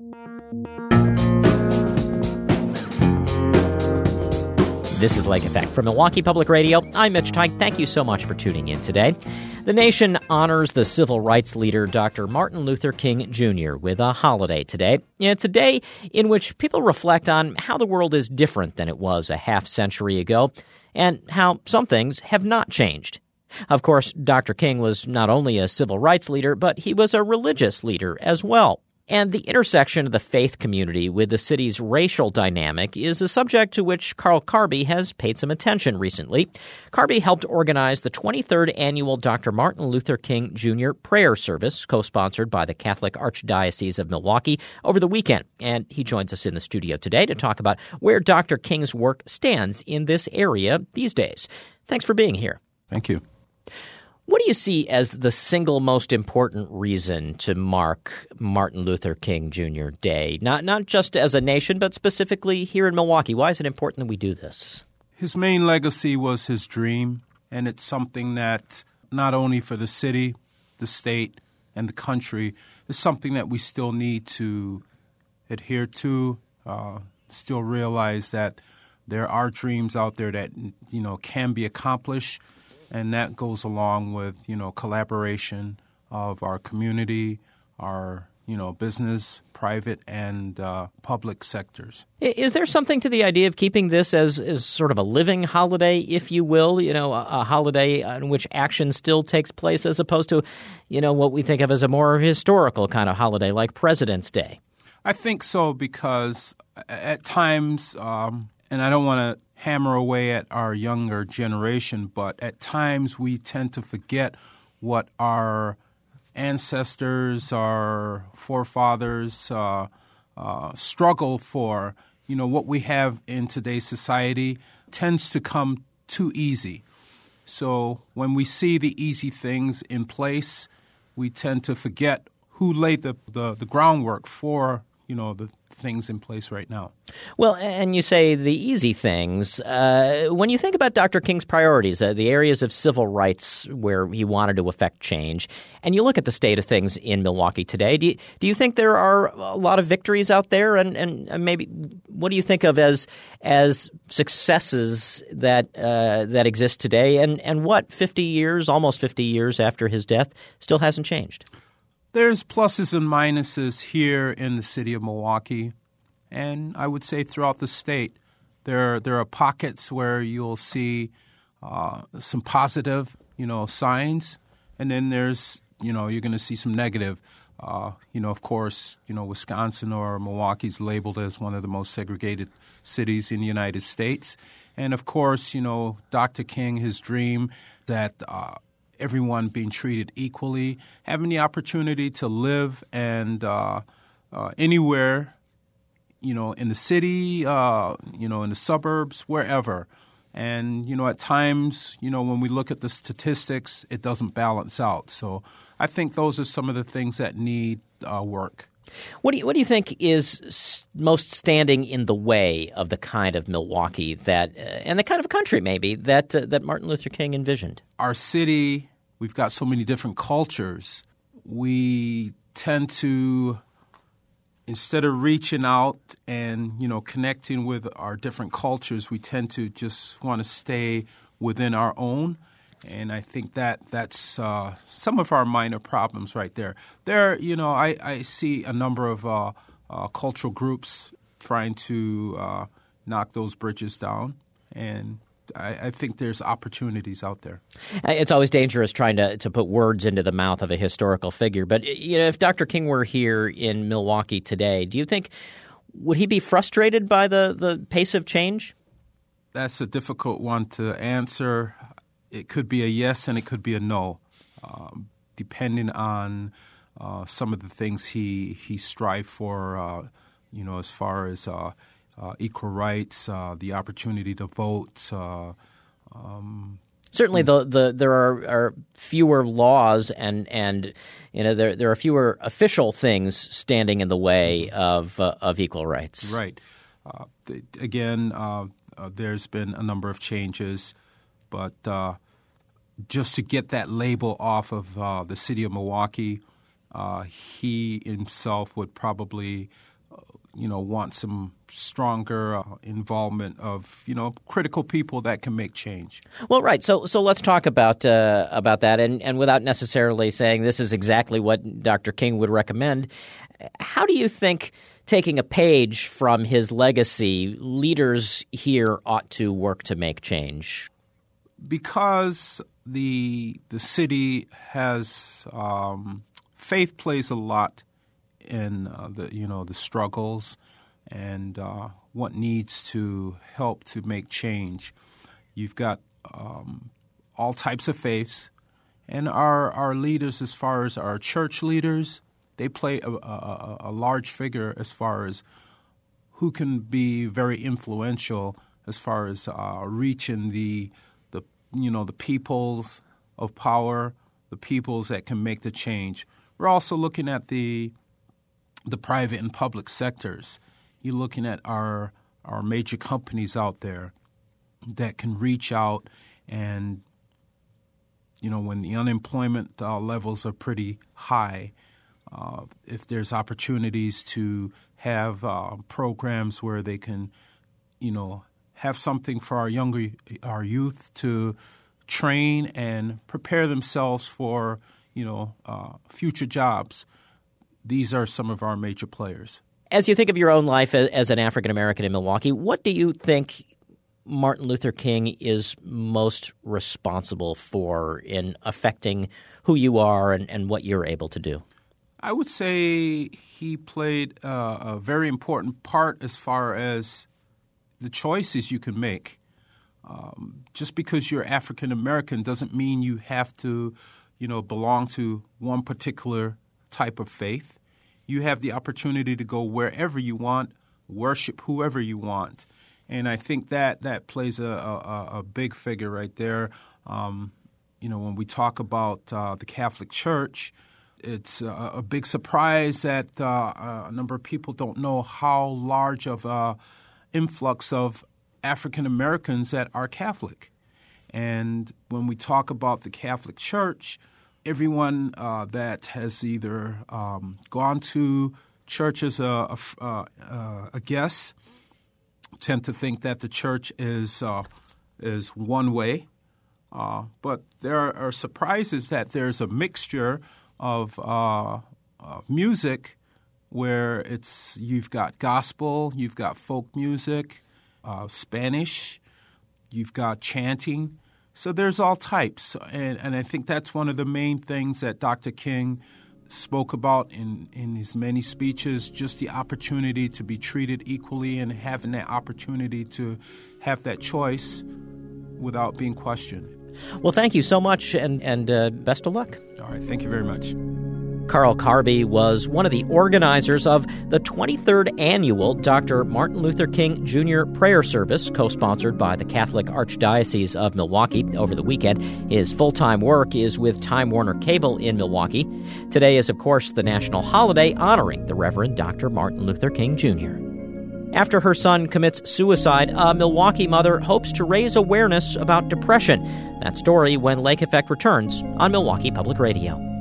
This is Lake Effect from Milwaukee Public Radio. I'm Mitch Teich. Thank you so much for tuning in today. The nation honors the civil rights leader Dr. Martin Luther King Jr. with a holiday today. It's a day in which people reflect on how the world is different than it was a half century ago and how some things have not changed. Of course, Dr. King was not only a civil rights leader, but he was a religious leader as well. And the intersection of the faith community with the city's racial dynamic is a subject to which Carl Carby has paid some attention recently. Carby helped organize the 23rd annual Dr. Martin Luther King Jr. prayer service, co-sponsored by the Catholic Archdiocese of Milwaukee, over the weekend. And he joins us in the studio today to talk about where Dr. King's work stands in this area these days. Thanks for being here. Thank you. What do you see as the single most important reason to mark Martin Luther King Jr. Day? Not just as a nation, but specifically here in Milwaukee. Why is it important that we do this? His main legacy was his dream, and it's something that not only for the city, the state, and the country, is something that we still need to adhere to, still realize that there are dreams out there that, can be accomplished. And that goes along with, collaboration of our community, our, business, private, and public sectors. Is there something to the idea of keeping this as sort of a living holiday, if you will, a holiday in which action still takes place as opposed to, what we think of as a more historical kind of holiday like President's Day? I think so because at times, and I don't want to hammer away at our younger generation, but at times we tend to forget what our ancestors, our forefathers struggle for. What we have in today's society tends to come too easy. So when we see the easy things in place, we tend to forget who laid the groundwork for, the things in place right now. Well, and you say the easy things. When you think about Dr. King's priorities, the areas of civil rights where he wanted to affect change, and you look at the state of things in Milwaukee today, do you think there are a lot of victories out there? And maybe what do you think of as successes that exist today? And what, almost 50 years after his death, still hasn't changed? There's pluses and minuses here in the city of Milwaukee, and I would say throughout the state. There are pockets where you'll see some positive, signs, and then there's, you're going to see some negative. Of course, Wisconsin or Milwaukee's labeled as one of the most segregated cities in the United States. And, of course, Dr. King, his dream that everyone being treated equally, having the opportunity to live and anywhere, in the city, in the suburbs, wherever. And, at times, when we look at the statistics, it doesn't balance out. So I think those are some of the things that need work. What do you think is most standing in the way of the kind of Milwaukee that, and the kind of country maybe that Martin Luther King envisioned? Our city, we've got so many different cultures. We tend to, instead of reaching out and connecting with our different cultures, we tend to just want to stay within our own. And I think that's some of our minor problems right there. I see a number of cultural groups trying to knock those bridges down, and I think there's opportunities out there. It's always dangerous trying to put words into the mouth of a historical figure. But if Dr. King were here in Milwaukee today, do you think would he be frustrated by the pace of change? That's a difficult one to answer. It could be a yes and it could be a no, depending on some of the things he strived for, as far as equal rights, the opportunity to vote. Certainly, there are fewer laws and there are fewer official things standing in the way of equal rights. Right. There's been a number of changes. But just to get that label off of the city of Milwaukee, he himself would probably want some stronger involvement of, critical people that can make change. Well, right. So let's talk about that, and without necessarily saying this is exactly what Dr. King would recommend, how do you think, taking a page from his legacy, leaders here ought to work to make change? Because the city has faith plays a lot in the struggles and what needs to help to make change. You've got all types of faiths, and our leaders, as far as our church leaders, they play a large figure as far as who can be very influential as far as reaching the peoples of power, the peoples that can make the change. We're also looking at the private and public sectors. You're looking at our major companies out there that can reach out and, when the unemployment levels are pretty high, if there's opportunities to have programs where they can, have something for our youth to train and prepare themselves for, future jobs. These are some of our major players. As you think of your own life as an African American in Milwaukee, what do you think Martin Luther King is most responsible for in affecting who you are and what you're able to do? I would say he played a very important part as far as the choices you can make. Just because you're African American doesn't mean you have to, belong to one particular type of faith. You have the opportunity to go wherever you want, worship whoever you want. And I think that plays a big figure right there. When we talk about the Catholic Church, it's a big surprise that a number of people don't know how large of an influx of African Americans that are Catholic. And when we talk about the Catholic Church, everyone that has either gone to church as a guest tend to think that the church is one way. But there are surprises that there's a mixture of music where you've got gospel, you've got folk music, Spanish, you've got chanting. So there's all types, and I think that's one of the main things that Dr. King spoke about in his many speeches, just the opportunity to be treated equally and having that opportunity to have that choice without being questioned. Well, thank you so much, and best of luck. All right, thank you very much. Carl Carby was one of the organizers of the 23rd annual Dr. Martin Luther King Jr. prayer service, co-sponsored by the Catholic Archdiocese of Milwaukee over the weekend. His full-time work is with Time Warner Cable in Milwaukee. Today is, of course, the national holiday honoring the Reverend Dr. Martin Luther King Jr. After her son commits suicide, a Milwaukee mother hopes to raise awareness about depression. That story when Lake Effect returns on Milwaukee Public Radio.